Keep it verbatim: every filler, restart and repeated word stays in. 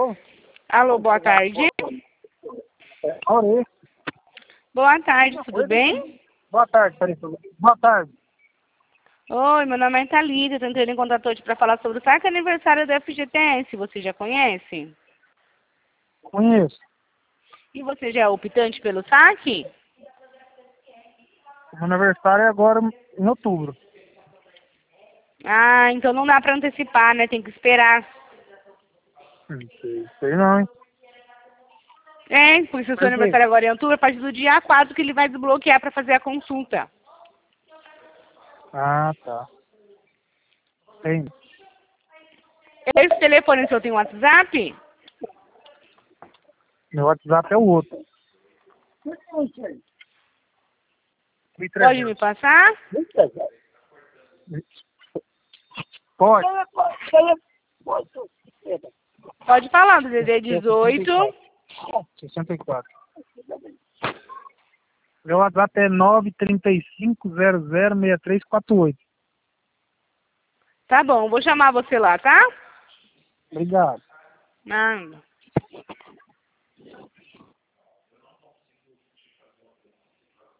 Alô? Alô, boa tarde. Oi. Boa tarde, tudo bem? Boa tarde, peraí. Boa tarde. Oi, meu nome é Thalita, tô entrando em contato hoje para falar sobre o saque aniversário do F G T S. Você já conhece? Conheço. E você já é optante pelo saque? O meu aniversário é agora em outubro. Ah, então não dá para antecipar, né? Tem que esperar. Não sei, sei não, hein? É, porque se o seu Por quê? aniversário agora é em outubro, a partir do dia quatro que ele vai desbloquear para fazer a consulta. Ah, tá. Tem. Esse telefone seu tem WhatsApp? Meu WhatsApp é o outro. Pode me passar? Pode. Pode falar, do D D dezoito. sessenta e quatro. Meu WhatsApp é nove três cinco zero zero seis três quatro oito. Tá bom, vou chamar você lá, tá? Obrigado. Nada.